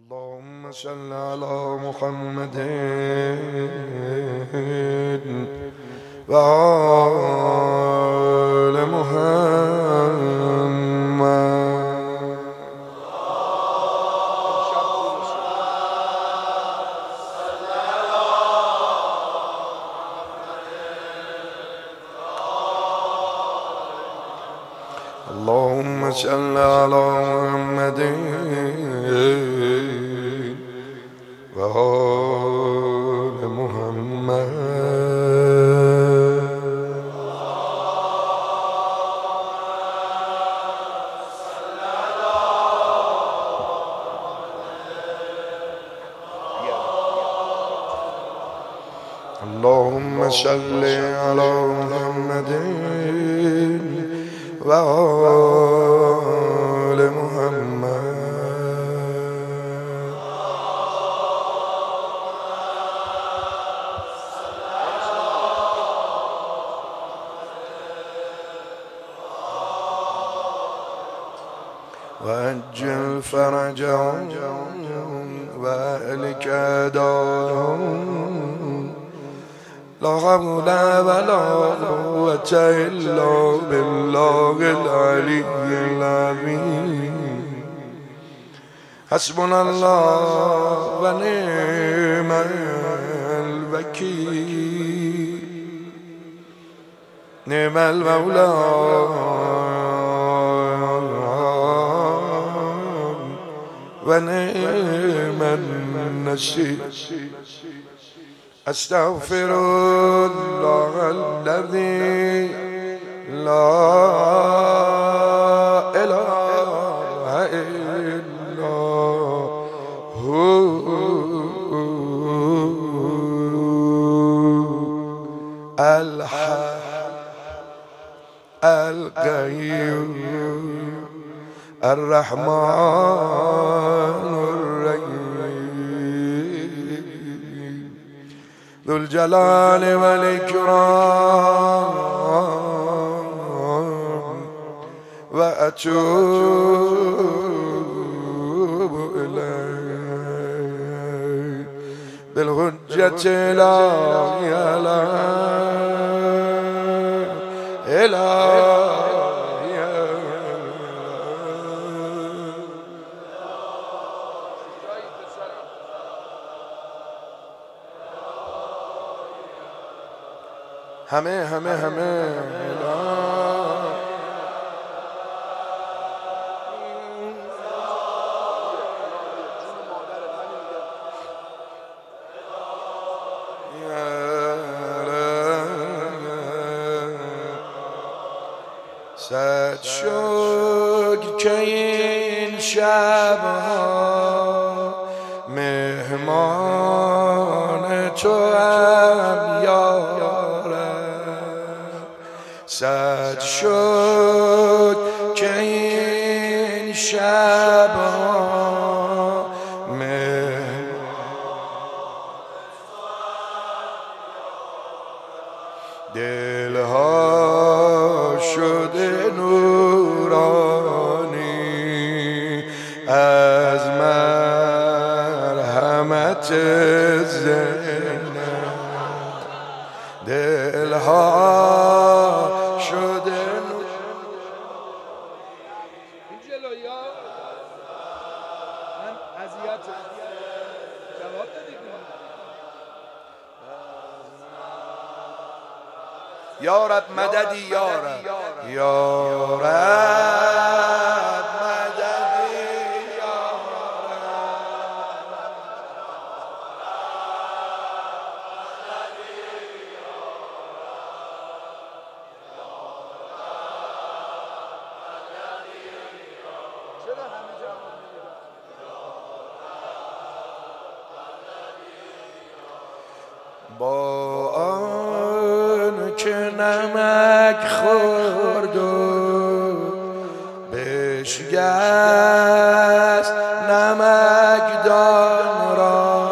اللهم صل على محمد وآل محمد. اللهم صل على محمد وآل محمد. اللهم صل على محمد وآل محمد. وعجل فرجهم وأهلك دارهم. لا حول ولا قوة إلا بالله العلي العظيم. حسبنا الله ونعم الوكيل. نعم المولى ونعم النصير. أستغفر الله الذي لا إله إلا هو الحي القيوم الرحمن الرحيم ذو الجلال والإكرام. وأتوب إليه بالحجة لا إله. همه صد شکر که این شبها مهمان تو هم یارم. صد شکر که این شبها دلها شده نورانی از مرحمت زینب. دلها شده این جلویا من اذیت جواب دادید. یا رب مددی یا رب یا رب مددی یا چرا همه جواب میدید؟ با آن که نمک خورد و بشکست نمکدان را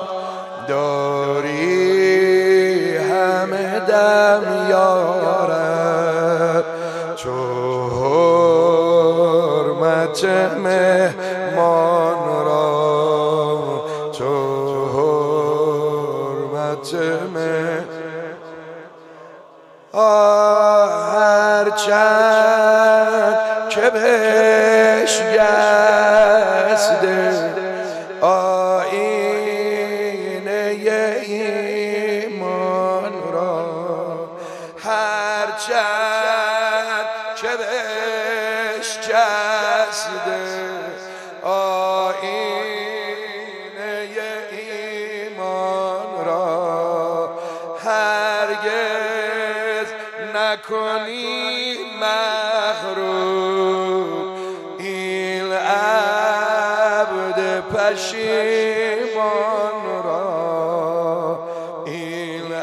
داری همه دم یارب چو حرمت مهمان را فاطمه هرچند که بشکسته آینه ایمان را هرچند که بشکسته آینه ایمان را هرگز نکنی مغرور این عبد پشیمان را این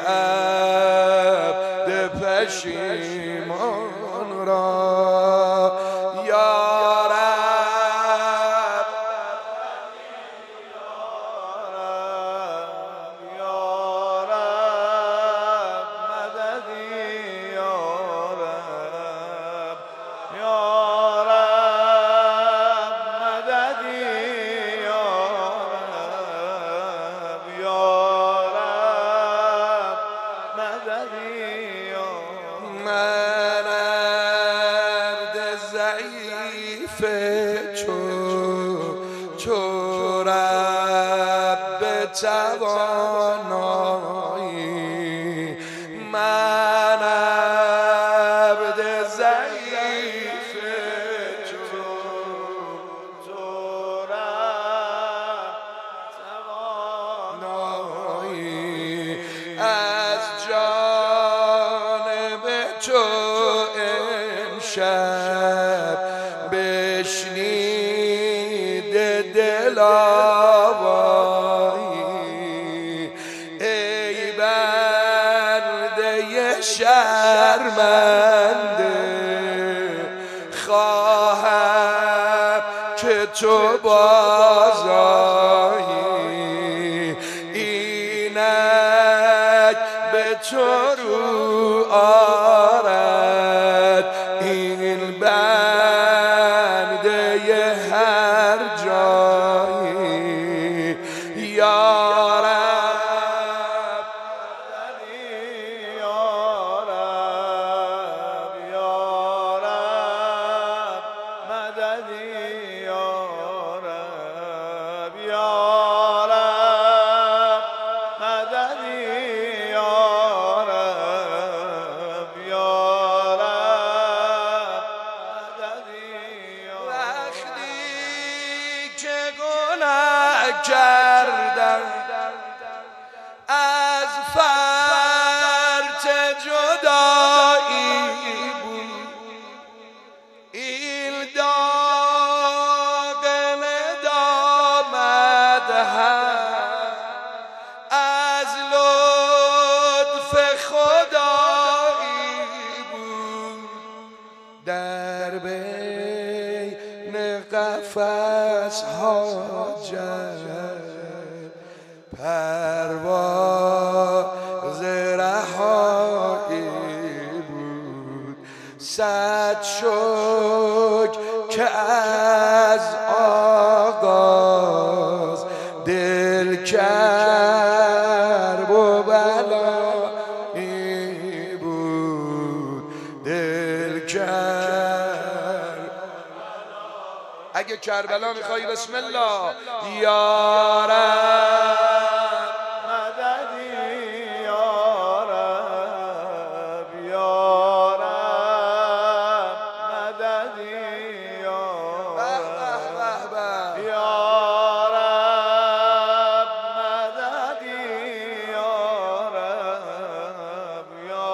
عبد پشیمان را یا رب یا رب مددی یا رب یا رب مددی یا رب یا رب مددی یا من عبد ضعیف چو رب توانایی من عبد ضعیف چو رب توانایی از جانب تو امشب بشنیده دلاوایی ای بنده شرمنده خواهم که تو بازایی اینک به تو رو آرد این بنده هر جایی یا رب یا رب یا رب مددی یا رب یا رب مددی یا رب یا رب مددی یا رب وقتی که گناه کردم از فرط جدایی بود این داغ ندامت هم از لطف خدایی بود در بین قفس ها پرواز رهایی بود صد شکر که از آغاز دل کرب و بلایی بود دل کرب. اگه کربلا میخوایی بسم الله یا رب مددی یا رب یا رب مددی یا رب یا رب مددی یا رب یا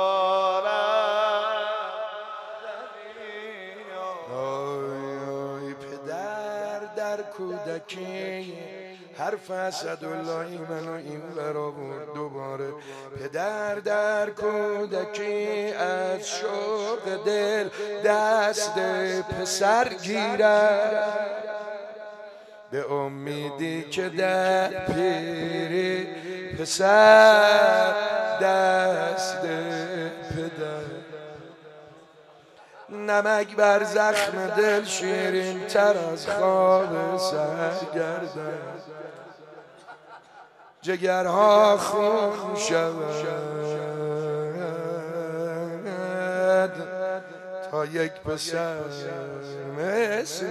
رب پدر در کودکی حرف اسداللهی منو این ورا بود دوباره پدر در کودکی از شوق دل دست پسر گیرد به امیدی که در پیری پسر دست پدر نمک بر زخم دل شیرین تر از خواب سرگردن جگرها خون شود تا یک پسر مثل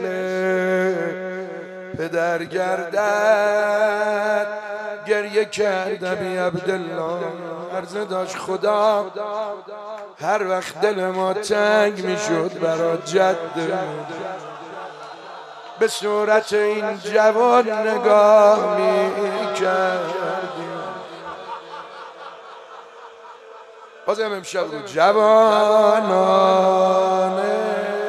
پدر گردد. گریه کردم ای عبدالله، عرضه داشت خدا هر وقت دل ما تنگ میشد برا جد به صورت این جوان نگاه میکردیم. بازم امشب رو جوانانه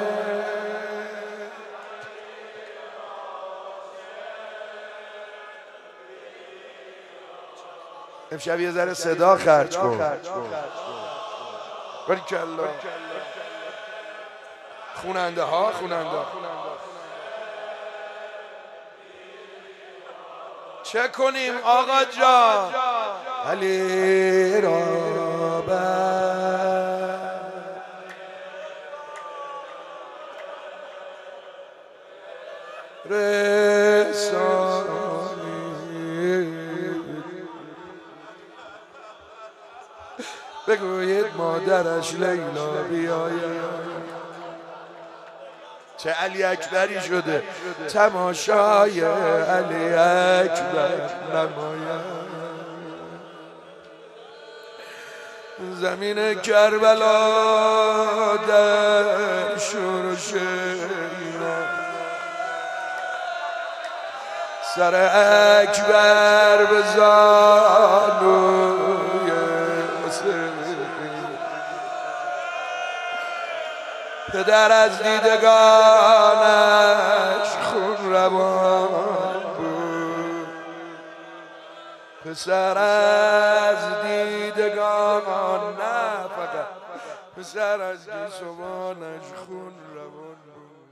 امشب یه ذره صدا خرج کن. باریکلا. خوننده ها چه کنیم آقا جان؟ علی را بگویید مادرش لیلا بیاید. چه علی اکبری شده تماشای علی اکبر نماید. زمین کربلا در شور شیرم، سر اکبر به زانوی حسین. پدر از دیدگانش خون روان بود، پسر از دیدگان نه فقط پسر از گیسوانش خون روان بود.